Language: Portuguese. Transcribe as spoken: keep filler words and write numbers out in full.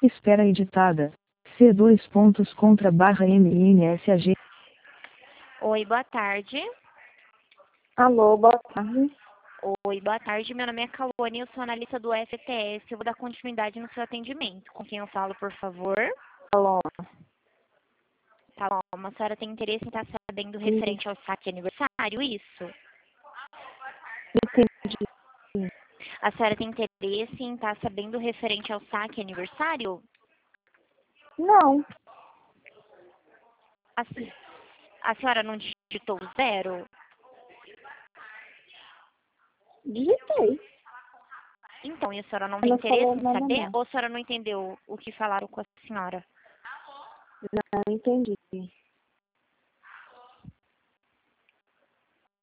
Espera editada. C dois pontos contra barra M N S A G. Oi, boa tarde. Alô, boa tarde. Oi, boa tarde. Meu nome é Cauane, eu sou analista do F T S. Eu vou dar continuidade no seu atendimento. Com quem eu falo, por favor? Alô. Tá bom. A senhora tem interesse em estar sabendo referente ao saque aniversário, isso? Entendi. A senhora tem interesse em estar sabendo referente ao saque aniversário? Não. A, a senhora não digitou zero? Digitei. Então, e a senhora não tem Ela interesse falou em nada saber? não. Ou a senhora não entendeu o que falaram com a senhora? Não entendi.